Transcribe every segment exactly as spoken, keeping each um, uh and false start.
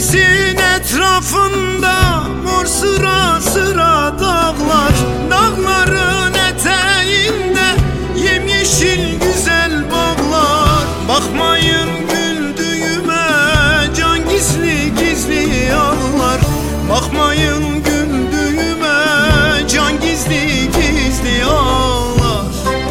Bitlis'in etrafında mor sıra sıra dağlar, dağların eteğinde yemyeşil güzel bağlar. Bakmayın güldüğüme, can gizli gizli ağlar. Bakmayın güldüğüme, can gizli gizli ağlar.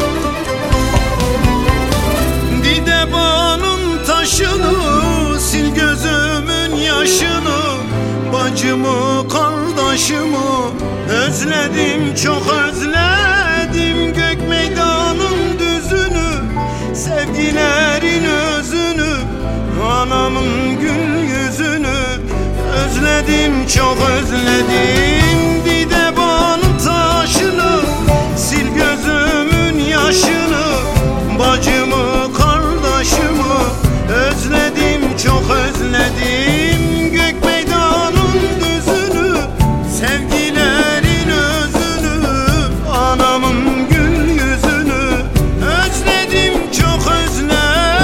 Dideba'nın taşını sil gözümün yaşını, bacımı kardeşimi özledim çok özledim. Gök meydanın düzünü, sevgilerin özünü, anamın gül yüzünü özledim çok özledim. Dideba'nın taşını sil gözümün yaşını, bacımı kardeşimi özledim çok özledim. Gök meydanın düzünü, sevgilerin özünü, anamın gül yüzünü özledim çok özledim.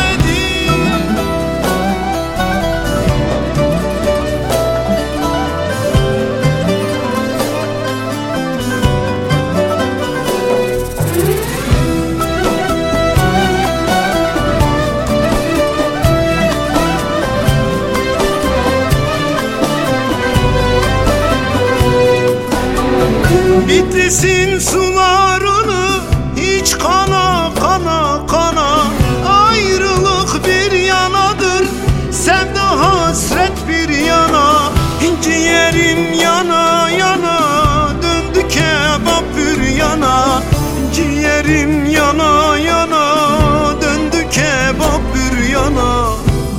Bitlis'in sularını hiç kana kana kana, ayrılık bir yanadır, sevda hasret bir yana. Ciğerim yana yana, döndü kebap bir yana. Ciğerim yana yana, döndü kebap bir yana.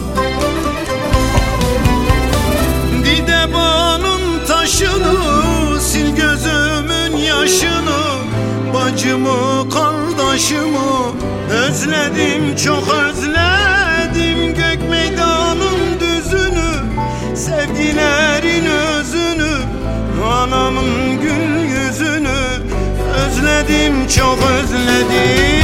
Dideba'nın taşını sil gözümün yaşını, bacımı kardeşimi özledim çok özledim. Gök meydanın düzünü, sevgilerin özünü, anamın gül yüzünü özledim çok özledim.